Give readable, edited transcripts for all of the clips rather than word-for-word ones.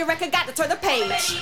you reckon got to turn the page.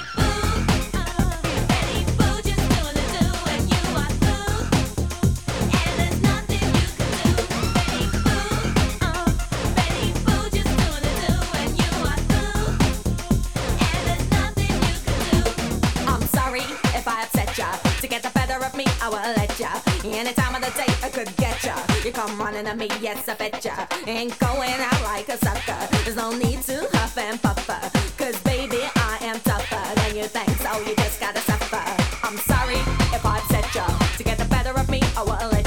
If I upset ya, to get the better of me, I will let ya. Any time of the day, I could get ya. You come running at me, yes, I bet ya. Ain't going out like a sucker. There's no need to huff and puffer. Cause baby, I am tougher than you think, so you just gotta suffer. I'm sorry if I upset ya, to get the better of me, I will let ya.